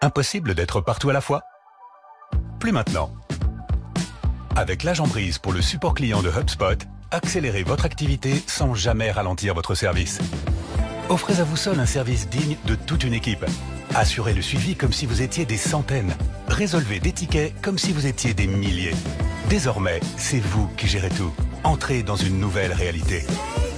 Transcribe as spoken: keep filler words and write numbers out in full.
Impossible d'être partout à la fois? Plus maintenant. Avec l'agent Brise pour le support client de HubSpot, accélérez votre activité sans jamais ralentir votre service. Offrez à vous seul un service digne de toute une équipe. Assurez le suivi comme si vous étiez des centaines. Résolvez des tickets comme si vous étiez des milliers. Désormais, c'est vous qui gérez tout. Entrez dans une nouvelle réalité.